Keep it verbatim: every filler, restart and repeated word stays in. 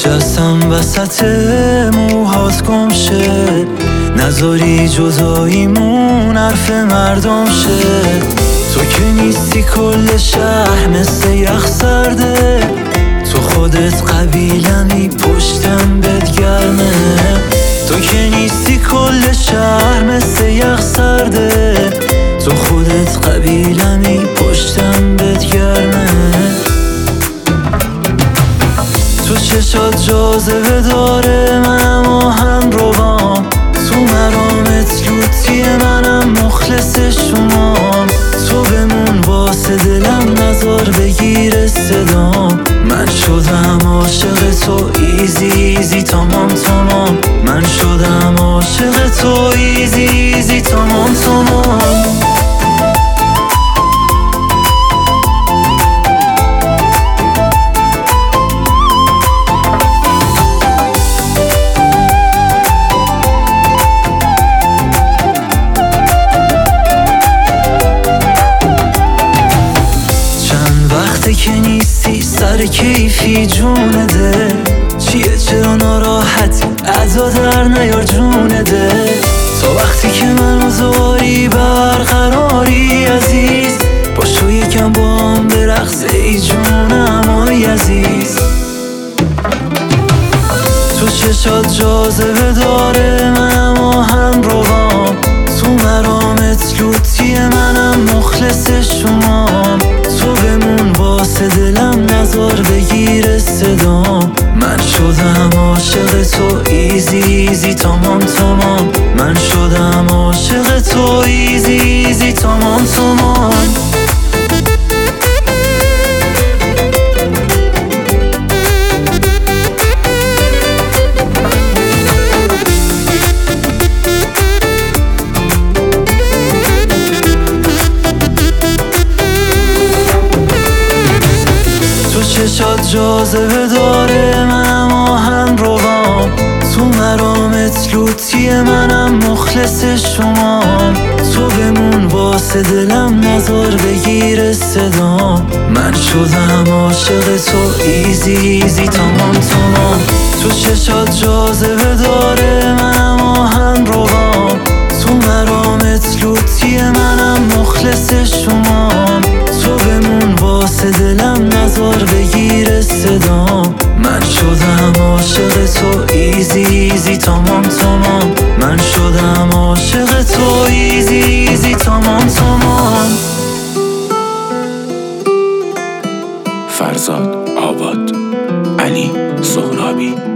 نشستم وسط موهات گم شه، نذاری جداییمون حرف مردم شه. تو که نیستی کل شهر مثل یخ سرده، تو خودت قبیلمی پشتم بهت گرمه. تو که نیستی کل شهر مثل یخ سرده، تو خودت قبیلمی پشتم بهت گرمه. تو چشات جاذبه داره منم آهن روام، تو مرامت لوتی منم مخلص شمام. تو بمون واسه دلم نذار بگیر صدام، من شدم عاشق تو ایزی ایزی تمام تمام. من شدم عاشق تو ایزی ایزی تمام تمام. که نیستی سر کیفی جون ده، چیه چرا ناراحتی ادا در نیار جون ده. تا وقتی که من زاری برقراری عزیز، باشو یکم با هم برقص ای جونم آی عزیز. تو چشات جاذبه داره منم آهن روام، تو مرامت لوتی منم مخلص شمام. تو بمون واسه دلم نذار بگیر صدام، من شدم عاشق تو ایزی ایزی تمام تمام. من شدم عاشق تو ایزی ایزی تمام تمام. چشات جاذبه داره منم آهن روام، تو مرامت لوتی منم مخلص شمام. تو بمون واسه دلم نذار بگیر صدام، من شدم عاشق تو ایزی ایزی تمام تمام. تو چشات جاذبه داره منم آهن روام، تو مرامت لوتی منم مخلص شمام. تو بمون واسه دلم نذار بگیر صدام، من شدم عاشق تو ایزی ایزی تمام تمام. من شدم عاشق تو ایزی ایزی تمام تمام. فرزاد آباد، علی سهرابی.